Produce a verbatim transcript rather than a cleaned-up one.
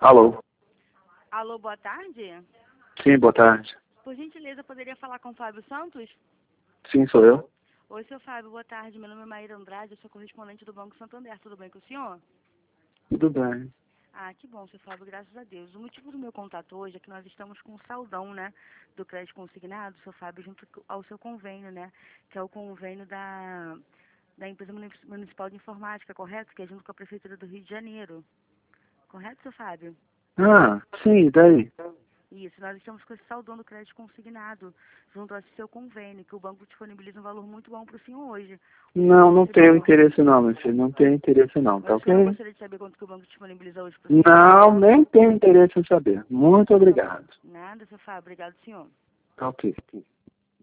Alô? Alô, boa tarde. Sim, boa tarde. Por gentileza, poderia falar com o Fábio Santos? Sim, sou eu. Oi, seu Fábio, boa tarde. Meu nome é Maíra Andrade, eu sou correspondente do Banco Santander. Tudo bem com o senhor? Tudo bem. Ah, que bom, seu Fábio, graças a Deus. O motivo do meu contato hoje é que nós estamos com um saldão, né, do crédito consignado, seu Fábio, junto ao seu convênio, né, que é o convênio da, da empresa Munici- municipal de informática, correto? Que é junto com a Prefeitura do Rio de Janeiro. Correto, seu Fábio? Ah, sim, e daí? Isso, nós estamos com esse saldão do crédito consignado, junto ao seu convênio, que o banco disponibiliza um valor muito bom para o senhor hoje. O senhor Não, não não gostaria tenho de... interesse não, meu filho. Não tenho interesse não, tá Mas o senhor não ok? gostaria de saber quanto que o banco disponibiliza hoje para o senhor? Não, nem tenho interesse em saber. Muito obrigado. Nada, seu Fábio. Obrigado, senhor. Tá ok.